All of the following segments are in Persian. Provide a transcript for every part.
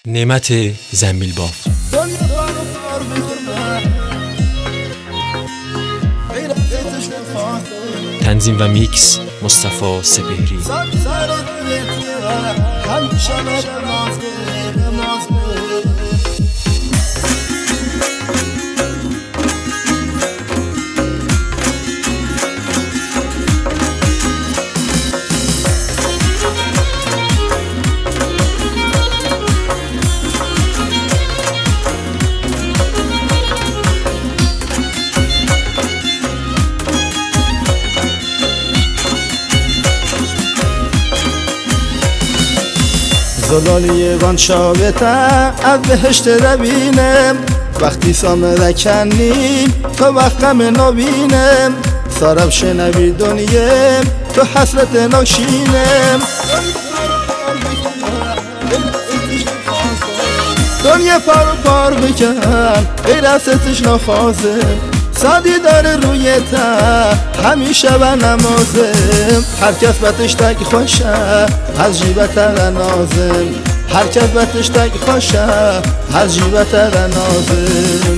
نعمت زنبیل باف. تنظیم و میکس مصطفی سپهری. زلالی وان شابتا از بهشت روینم وقتی سامره کنیم تو وقتم نبینم سارب شنوی دنیم تو حسرت ناشینم دنیا پار بکن غیر از تشنافازه سادی داره روی تا همیشه و نمازم هر کس بتش تک خوشه از جیبت نازم هر کس بتش تک خوشه از جیبت نازم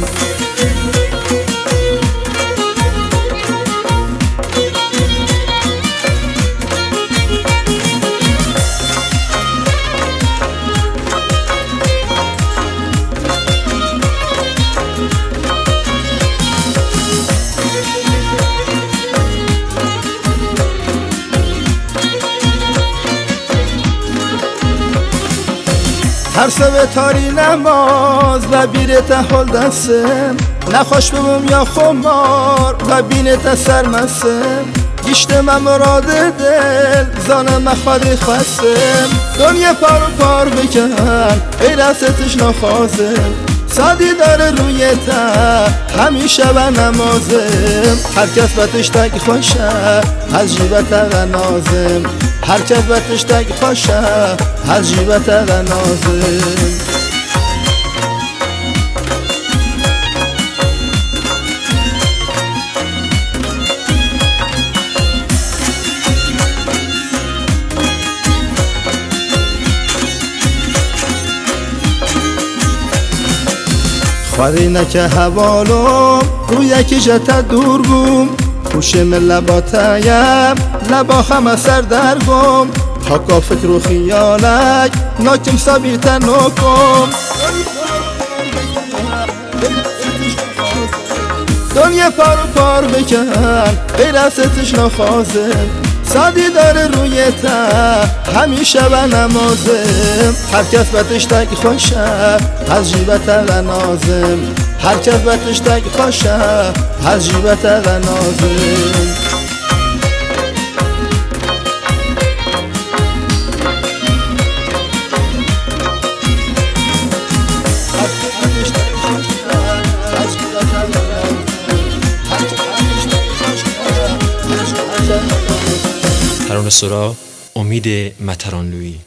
هر سوه تاری نماز و بیرت حال دستم نخوش ببوم یا خمار و بینت سرمسم گشت من مراد دل زانم مخوادی خواستم دنیا پار بکن غیر از تشنافازم سادی داره روی تا همیشه و نمازم هر کس بتش تک خوشه از جیبت نازم هر کس بتش تک خوشه از جیبت نازم خواری نکه حوالم رو یکی جتا دور بوم خوشم لباتایم لبا همه سر درگم حقا فکر و خیالک ناکم سابیتا نکم دنیا پار بکن غیر از تشنافازم سادی داره روی تا همیشه و نمازم هر کس بتش تک خوشه از جیبت نازم هر کس بتش تک خوشه از جیبت نازم ترانه سرا امید مطرانلویی.